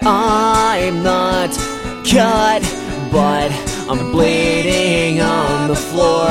I'm not cut, but I'm bleeding on the floor.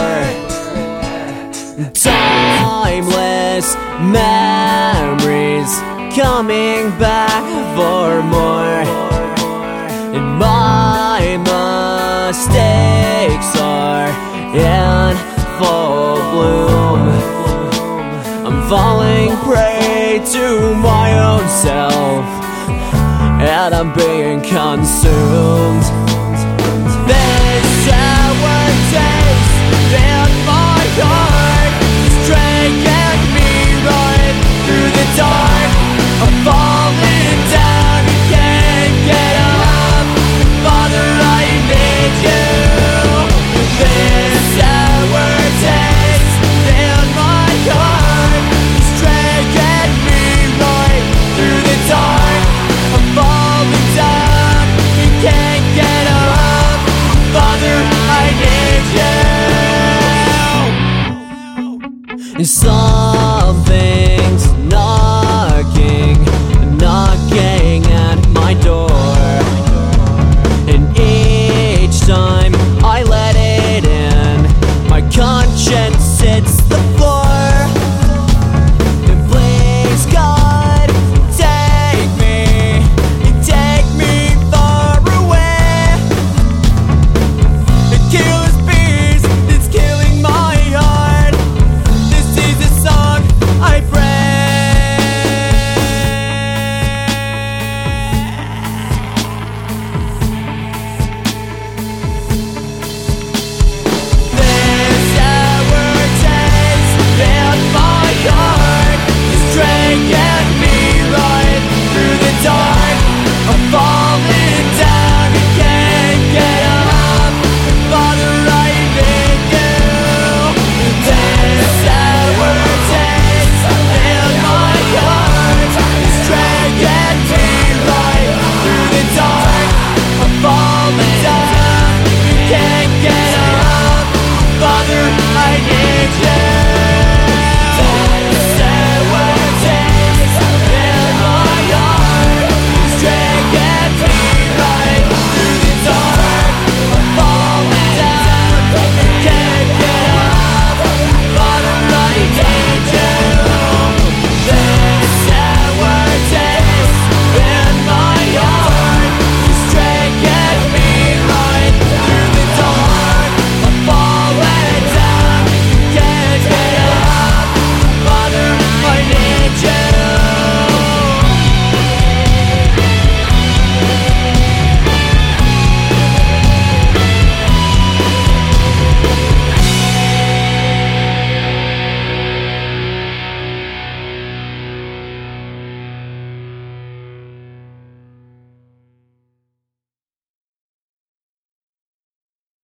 Timeless memories coming back for more, and my mistakes are in full bloom. I'm falling prey to my own self, and I'm being consumed. This sour taste in my heart is dragging me right through the dark. I'm falling down, you can't get up. Father, I need you. This sour taste in my heart is dragging me right through the dark. I'm falling down, you can't get up. Father, I need you.